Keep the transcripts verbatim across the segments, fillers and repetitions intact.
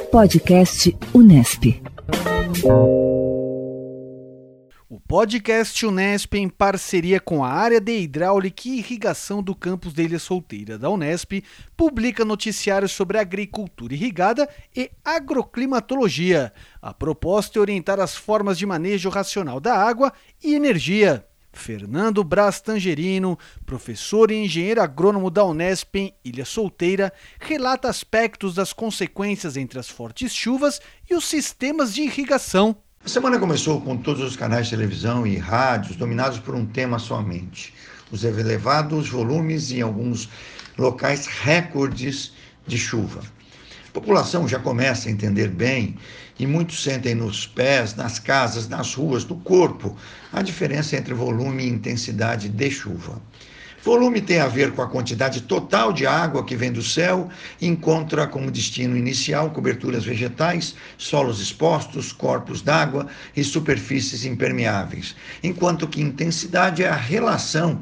Podcast Unesp. O podcast Unesp, em parceria com a área de hidráulica e irrigação do campus da Ilha Solteira da Unesp, publica noticiários sobre agricultura irrigada e agroclimatologia. A proposta é orientar as formas de manejo racional da água e energia. Fernando Braz Tangerino, professor e engenheiro agrônomo da Unesp em Ilha Solteira, relata aspectos das consequências entre as fortes chuvas e os sistemas de irrigação. A semana começou com todos os canais de televisão e rádios dominados por um tema somente: os elevados volumes e, em alguns locais, recordes de chuva. A população já começa a entender bem e muitos sentem nos pés, nas casas, nas ruas, no corpo, a diferença entre volume e intensidade de chuva. Volume tem a ver com a quantidade total de água que vem do céu e encontra como destino inicial coberturas vegetais, solos expostos, corpos d'água e superfícies impermeáveis, enquanto que intensidade é a relação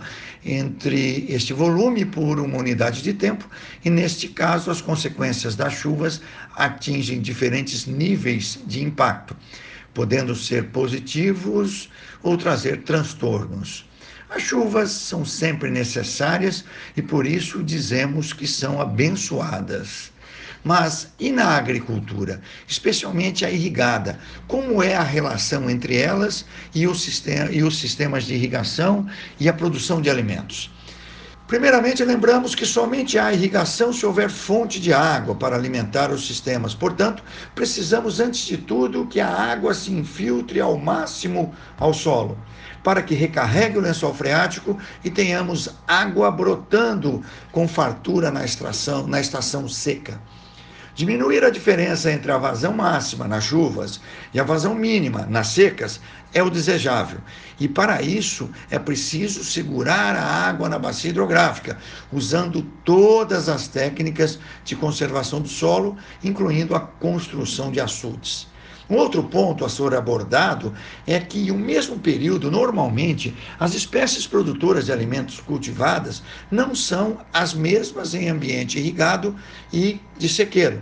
entre este volume por uma unidade de tempo e, neste caso, as consequências das chuvas atingem diferentes níveis de impacto, podendo ser positivos ou trazer transtornos. As chuvas são sempre necessárias e por isso dizemos que são abençoadas. Mas e na agricultura, especialmente a irrigada? Como é a relação entre elas e, o sistema, e os sistemas de irrigação e a produção de alimentos? Primeiramente, lembramos que somente há irrigação se houver fonte de água para alimentar os sistemas. Portanto, precisamos, antes de tudo, que a água se infiltre ao máximo ao solo, para que recarregue o lençol freático e tenhamos água brotando com fartura na estação, na estação seca. Diminuir a diferença entre a vazão máxima nas chuvas e a vazão mínima nas secas é o desejável. E para isso é preciso segurar a água na bacia hidrográfica, usando todas as técnicas de conservação do solo, incluindo a construção de açudes. Um outro ponto a ser abordado é que, em um mesmo período, normalmente, as espécies produtoras de alimentos cultivadas não são as mesmas em ambiente irrigado e de sequeiro.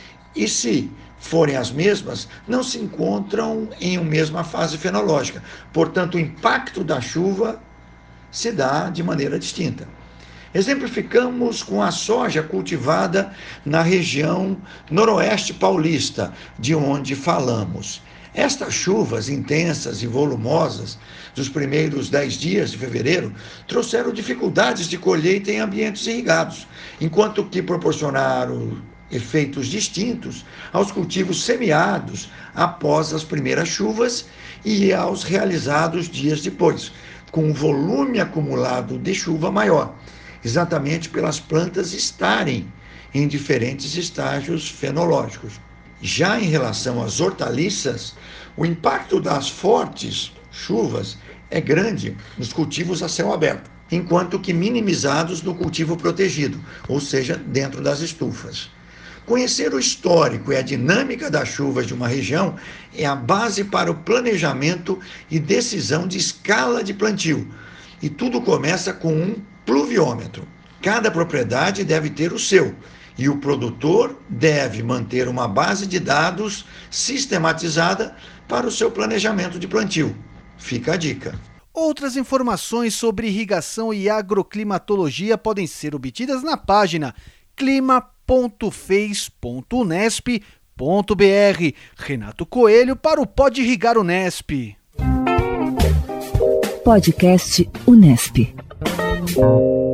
E se forem as mesmas, não se encontram em uma mesma fase fenológica. Portanto, o impacto da chuva se dá de maneira distinta. Exemplificamos com a soja cultivada na região noroeste paulista, de onde falamos. Estas chuvas intensas e volumosas dos primeiros dez dias de fevereiro trouxeram dificuldades de colheita em ambientes irrigados, enquanto que proporcionaram efeitos distintos aos cultivos semeados após as primeiras chuvas e aos realizados dias depois, com um volume acumulado de chuva maior, exatamente pelas plantas estarem em diferentes estágios fenológicos. Já em relação às hortaliças, o impacto das fortes chuvas é grande nos cultivos a céu aberto, enquanto que minimizados no cultivo protegido, ou seja, dentro das estufas. Conhecer o histórico e a dinâmica das chuvas de uma região é a base para o planejamento e decisão de escala de plantio. E tudo começa com um pluviômetro. Cada propriedade deve ter o seu, e o produtor deve manter uma base de dados sistematizada para o seu planejamento de plantio. Fica a dica. Outras informações sobre irrigação e agroclimatologia podem ser obtidas na página clima ponto fez ponto unesp ponto br. Renato Coelho para o Pode Irrigar Unesp. Podcast Unesp.